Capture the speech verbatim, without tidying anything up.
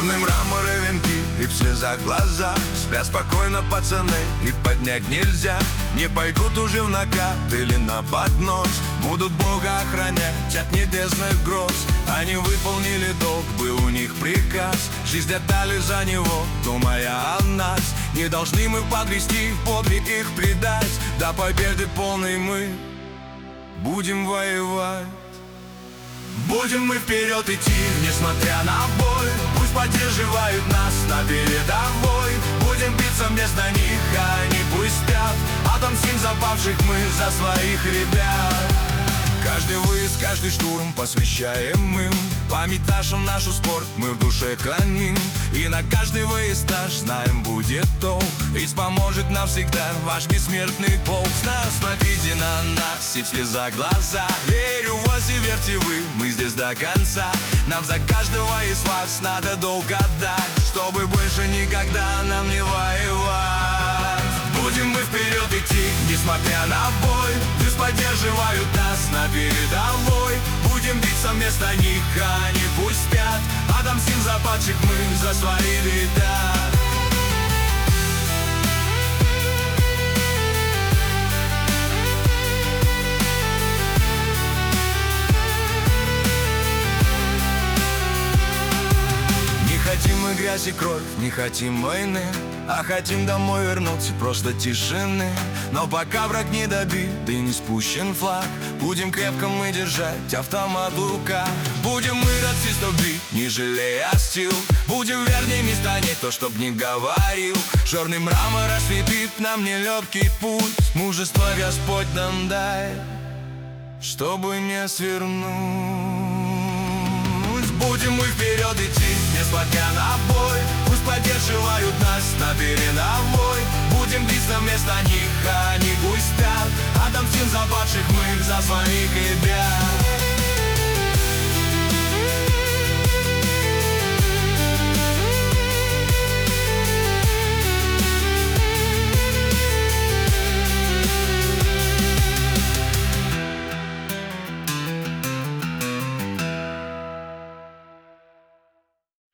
Черный мрамор и венки, и в слезах глаза. Спят спокойно пацаны, и поднять нельзя. Не пойдут уже в накат или на поднос. Будут Бога охранять от небесных гроз. Они выполнили долг, был у них приказ. Жизнь отдали за него, думая о нас. Не должны мы подвести, подвиг их предать. До победы полной мы будем воевать. Будем мы вперед идти, несмотря на боль. Пусть поддерживают нас на передовой. Будем биться вместо них, а они пусть спят. Отомстим за павших мы, за своих ребят. Каждый выезд, каждый штурм посвящаем им. Память нашим нашу спорт мы в душе храним. И на каждый выезд наш знаем будет толк. Ведь поможет нам всегда ваш бессмертный полк. С нас смотрите на нас, и в слезах глаза. Верю в вас и верьте вы, мы здесь до конца. Нам за каждого из вас надо долг отдать, чтобы больше никогда нам не воевать. Будем мы вперед идти, несмотря на бой. Пусть поддерживают нас на передовой. Будем биться вместо них, а они пусть спят. Отомстим за падших мы, за свои ребят. Не хотим мы грязь и кровь, не хотим войны, а хотим домой вернуться, просто тишины. Но пока враг не добит и не спущен флаг, будем крепко мы держать автомат в руках. Будем мы расти бить, не жалея сил. Будем вернее станет то, чтоб не говорил. Черный мрамор осветит нам нелегкий путь. Мужество Господь нам дай, чтобы не свернуть. Будем мы вперед идти, несмотря на бой. Пусть поддерживают нас на передовой. Будем биться вместо них, а они пусть спят. Отомстим за падших мы, за своих ребят.